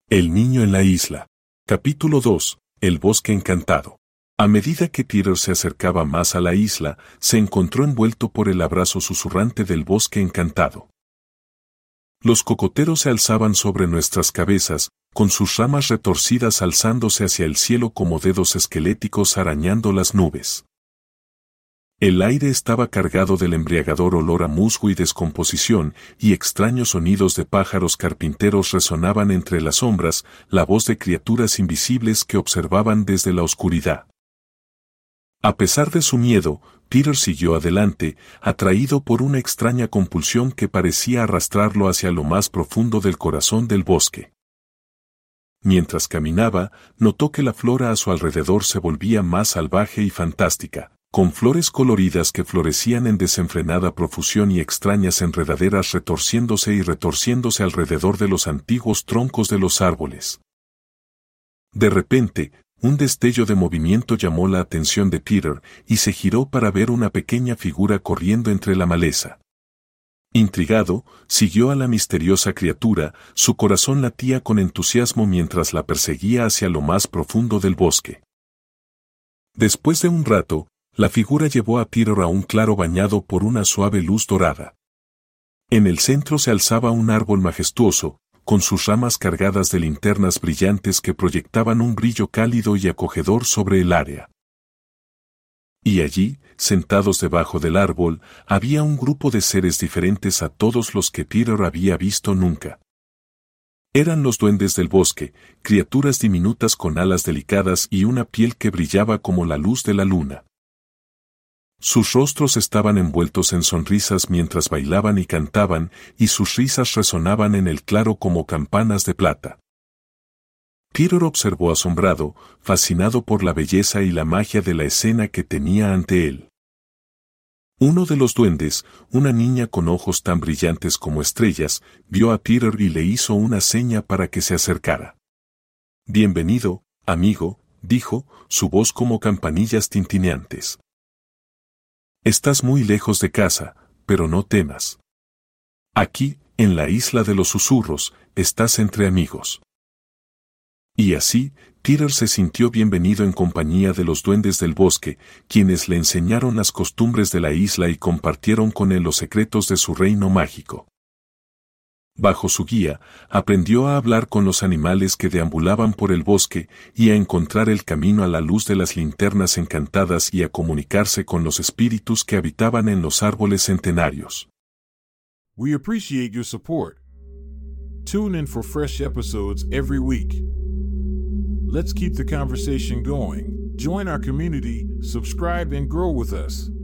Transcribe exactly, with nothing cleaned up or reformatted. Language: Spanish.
El niño en la isla. Capítulo dos. El bosque encantado. A medida que Peter se acercaba más a la isla, se encontró envuelto por el abrazo susurrante del bosque encantado. Los cocoteros se alzaban sobre nuestras cabezas, con sus ramas retorcidas alzándose hacia el cielo como dedos esqueléticos arañando las nubes. El aire estaba cargado del embriagador olor a musgo y descomposición, y extraños sonidos de pájaros carpinteros resonaban entre las sombras, la voz de criaturas invisibles que observaban desde la oscuridad. A pesar de su miedo, Peter siguió adelante, atraído por una extraña compulsión que parecía arrastrarlo hacia lo más profundo del corazón del bosque. Mientras caminaba, notó que la flora a su alrededor se volvía más salvaje y fantástica, con flores coloridas que florecían en desenfrenada profusión y extrañas enredaderas retorciéndose y retorciéndose alrededor de los antiguos troncos de los árboles. De repente, un destello de movimiento llamó la atención de Peter, y se giró para ver una pequeña figura corriendo entre la maleza. Intrigado, siguió a la misteriosa criatura, su corazón latía con entusiasmo mientras la perseguía hacia lo más profundo del bosque. Después de un rato, la figura llevó a Peter a un claro bañado por una suave luz dorada. En el centro se alzaba un árbol majestuoso, con sus ramas cargadas de linternas brillantes que proyectaban un brillo cálido y acogedor sobre el área. Y allí, sentados debajo del árbol, había un grupo de seres diferentes a todos los que Peter había visto nunca. Eran los duendes del bosque, criaturas diminutas con alas delicadas y una piel que brillaba como la luz de la luna. Sus rostros estaban envueltos en sonrisas mientras bailaban y cantaban, y sus risas resonaban en el claro como campanas de plata. Peter observó asombrado, fascinado por la belleza y la magia de la escena que tenía ante él. Uno de los duendes, una niña con ojos tan brillantes como estrellas, vio a Peter y le hizo una seña para que se acercara. «Bienvenido, amigo», dijo, su voz como campanillas tintineantes. «Estás muy lejos de casa, pero no temas. Aquí, en la isla de los susurros, estás entre amigos». Y así, Peter se sintió bienvenido en compañía de los duendes del bosque, quienes le enseñaron las costumbres de la isla y compartieron con él los secretos de su reino mágico. Bajo su guía, aprendió a hablar con los animales que deambulaban por el bosque y a encontrar el camino a la luz de las linternas encantadas y a comunicarse con los espíritus que habitaban en los árboles centenarios. We appreciate your support. Tune in for fresh episodes every week. Let's keep the conversation going. Join our community, subscribe, and grow with us.